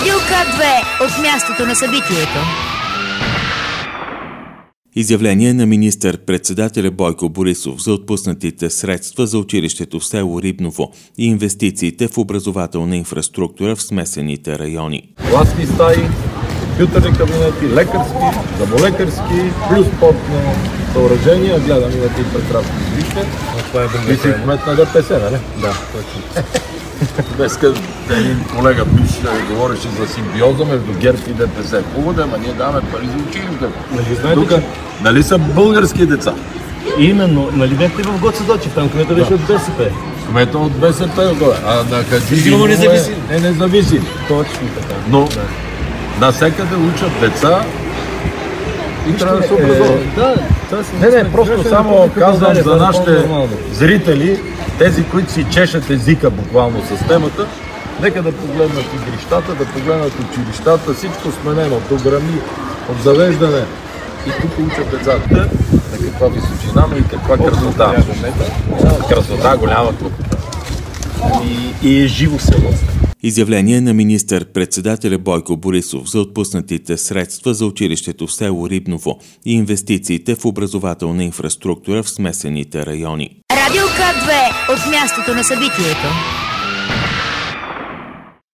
Радио К2 от мястото на събитието. Изявление на министър-председателя Бойко Борисов за отпуснатите средства за училището в село Рибново и инвестициите в образователна инфраструктура в смесените райони. Класни стаи, компютърни кабинети, лекарски, зъболекарски, плюс спортно съоръжение. Гледам, имате и прекрасно излище. Ти си кмет на ДПС, нали? Да, точно. Днеска един колега бивш говореше за симбиоза между ГЕРБ и ДПС. Хубаво да, ние даваме пари за училище. Тук, нали са български деца? Именно, нали бяхте в Гоце Дочев, там кмета беше от БСП. Кмета от БСП, а на Сигурно независим. Е независим. Точно така. Но навсекъде учат деца и трябва да се образуват. Не, просто само казвам за нашите зрители, тези, които си чешат езика буквално с темата, нека да погледнат игрищата, да погледнат училищата, всичко сменено, от грами, от завеждане. И тук учат децата на каква височина, но и каква красота. Красота, голяма красота. И е живо село. Изявление на министър-председателя Бойко Борисов за отпуснатите средства за училището в село Рибново и инвестициите в образователна инфраструктура в смесените райони. Радио К2 от мястото на събитието.